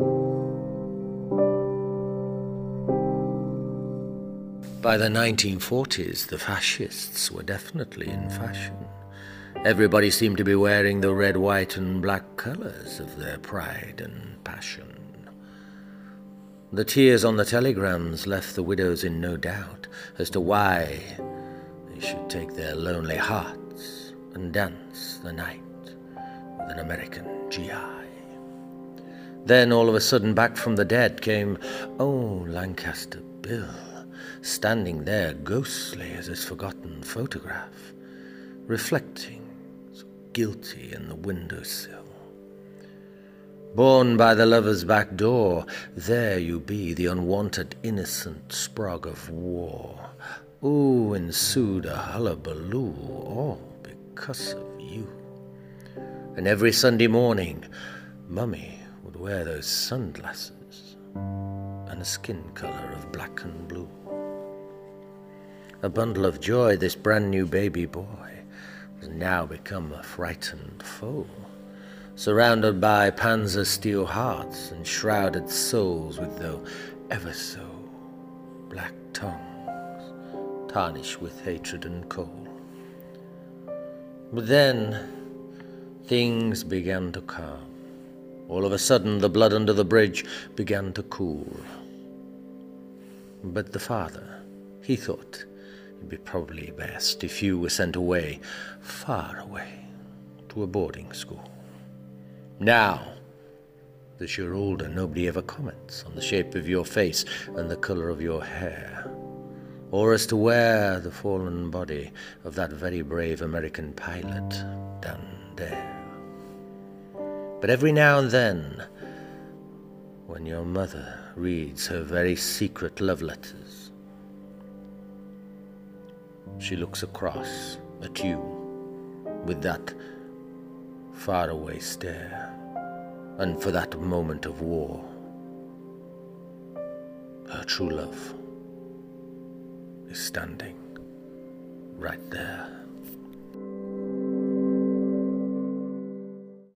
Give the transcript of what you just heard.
By the 1940s, the fascists were definitely in fashion. Everybody seemed to be wearing the red, white, and black colours of their pride and passion. The tears on the telegrams left the widows in no doubt as to why they should take their lonely hearts and dance the night with an American GI. Then, all of a sudden, back from the dead came, oh, Lancaster Bill, standing there ghostly as his forgotten photograph, reflecting so guilty in the windowsill. Born by the lover's back door, there you be, the unwanted innocent sprog of war. Ooh, ensued a hullabaloo, all because of you. And every Sunday morning, Mummy would wear those sunglasses and a skin color of black and blue. A bundle of joy, this brand new baby boy has now become a frightened foe, surrounded by panzer steel hearts and shrouded souls with though ever so black tongues, tarnished with hatred and coal. But then things began to calm. All of a sudden the blood under the bridge began to cool. But the father, he thought it'd be probably best if you were sent away, far away, to a boarding school. Now that you're older, nobody ever comments on the shape of your face and the color of your hair, or as to where the fallen body of that very brave American pilot down there. But every now and then, when your mother reads her very secret love letters, she looks across at you with that faraway stare, and for that moment of war, her true love is standing right there.